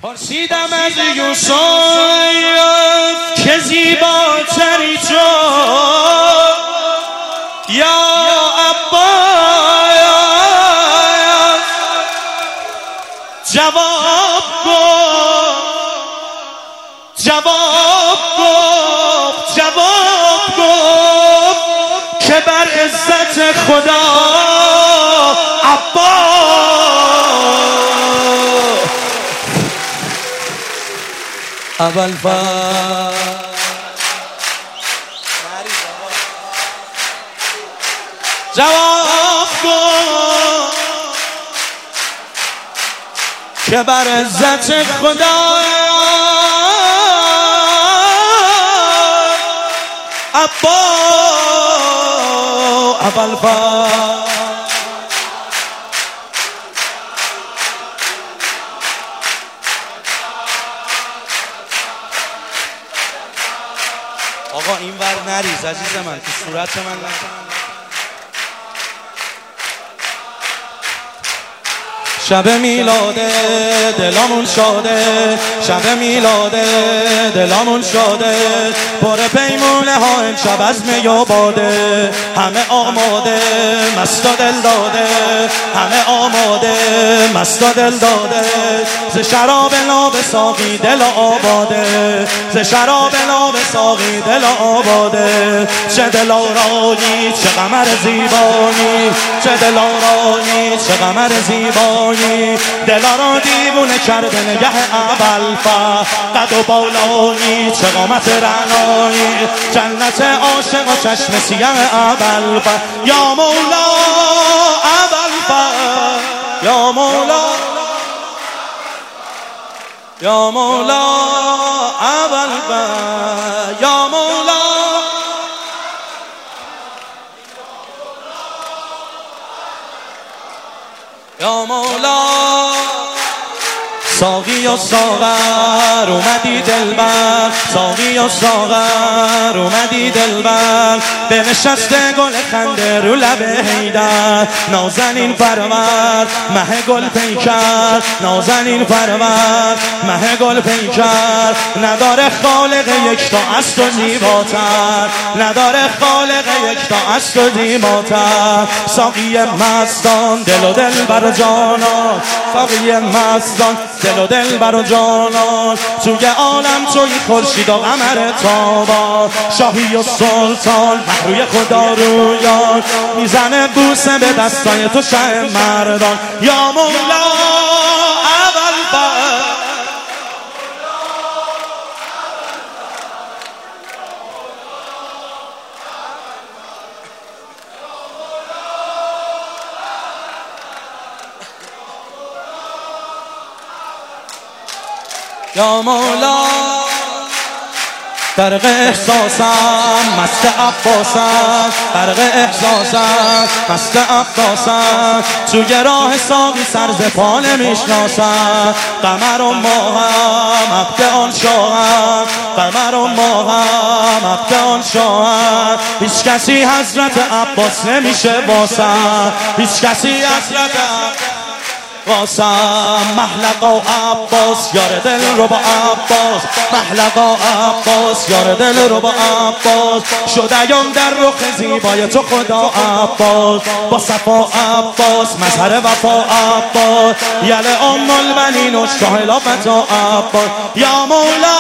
پرسیدم از یوسف که زیباتری تو یا عباس، جواب گفت که بر عزت خدا اول جواب گفت که بر عزت خدا اول آقا این ور نریز عزیز من، تو صورت من نزن. شب میلاده دلامون شاده، شب میلاده دلامون شاده، پر پیمونه ها امشب از می و باده، همه آماده مست و دل داده، همه آماده مست و دل داده، ز شراب ناب ساقی دل آباده، ز شراب ناب ساقی دل آباده. چه دلارایی چه قمر زیبایی، چه دلارایی چه قمر زیبایی، دلا را دیوونه کرده نگه ابوالفضل، قد و بالایی چه قامت رعنایی، جنت عاشق و چشم سیه ابوالفضل. یا مولا ابوالفضل، یا مولا، یا مولا ابوالفضل، یا مولا، یا مولا. ساقی و ساغر اومدی دلبر، ساقی و ساغر اومدی دلبر، به نشست گل خنده رو لب حیدر، نازنین پرور مه گل پیکر، نازنین پرور مه گل پیکر، نداره خالق یکتا از تو زیباتر، نداره خالق یکتا از تو زیباتر. ساقی مستان دل و دل بر جانان، ساقی مستان دل و دل بر جانان، توی عالم توی خورشید و قمر تابان، شاهی و سلطان روی خدا رویان، میزنه بوسه به دستای تو شه مردان. یا مولا ابوالفضل، یا مولا. غرق احساسم مست عباسم، غرق احساسم مست عباسم، توی راه ساقی سر ز پا نمیشناسم، قمر و ماهم عبد آن شاهم، قمر و ماهم عبد آن شاهم، هیچ کسی حضرت عباس نمیشه واسم، هیچ کسی حضرت واسم. محلقا عباس یار دل رو با عباس، محلقا عباس یار دل رو با عباس، شدیم در رخ زیبای تو خدا عباس، با صفا عباس مظهر وفا عباس، یل ام البنین و شاه لافتا عباس. یا مولا